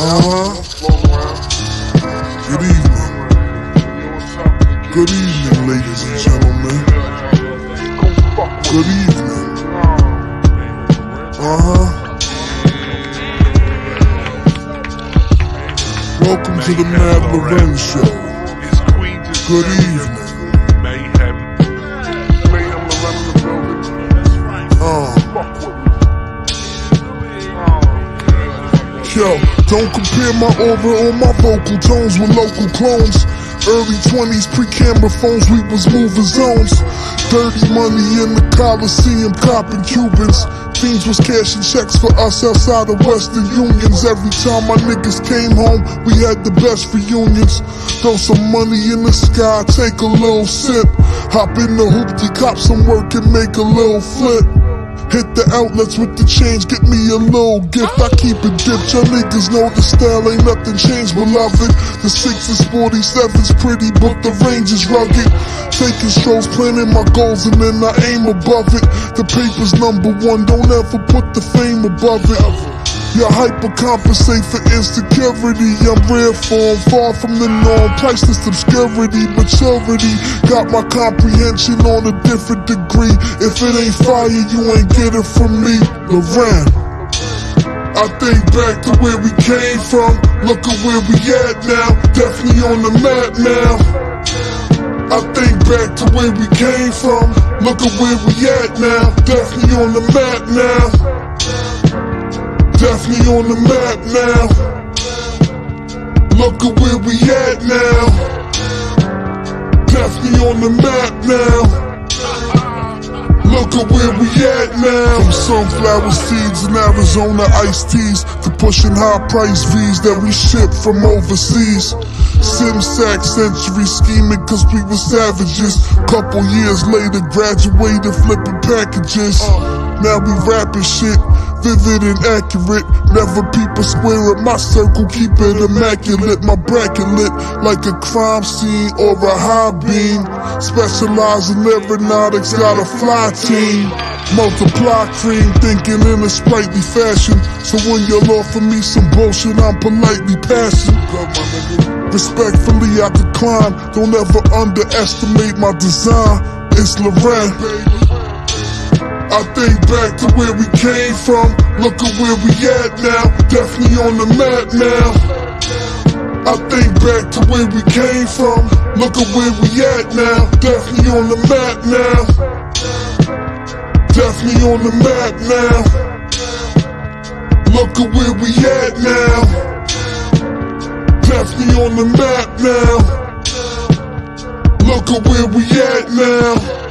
Good evening. Good evening, ladies and gentlemen. Good evening. Welcome to the Mad Loren Show. Good evening. Yo, don't compare my aura or my vocal tones with local clones. Early 20s, pre-camera phones, we was moving zones. Dirty money in the Coliseum, copping Cubans. Fiends was cashing checks for us outside of Western Unions. Every time my niggas came home, we had the best reunions. Throw some money in the sky, take a little sip. Hop in the hoopty, cop some work and make a little flip. Hit the outlets with the change, get me a little gift. I keep it dipped, your niggas know the style ain't nothing changed, beloved. The 6's 47's pretty, but the range is rugged. Taking strolls, planning my goals, and then I aim above it. The paper's #1, don't ever put the fame above it. You hypercompensate for insecurity. I'm rare form, far from the norm. Priceless obscurity, maturity got my comprehension on a different degree. If it ain't fire, you ain't get it from me. Loren. I think back to where we came from. Look at where we at now. Definitely on the map now. I think back to where we came from. Look at where we at now. Definitely on the map now. Definitely on the map now. Look at where we at now. Definitely on the map now. Look at where we at now. From sunflower seeds in Arizona iced teas to pushing high price V's that we ship from overseas. Simsack century scheming cause we were savages. Couple years later graduated flipping packages. Now we rapping shit, vivid and accurate. Never peep a square at my circle, keep it immaculate. My bracket lit like a crime scene or a high beam. Specialize in aeronautics, got a fly team. Multiply cream, thinking in a sprightly fashion. So when you'll offer me some bullshit, I'm politely passing. Respectfully I decline, don't ever underestimate my design. It's Loren. I think back to where we came from. Look at where we at now. Definitely on the map now. I think back to where we came from. Look at where we at now. Definitely on the map now. Definitely on the map now. Look at where we at now. Definitely on the map now. Look at where we at now.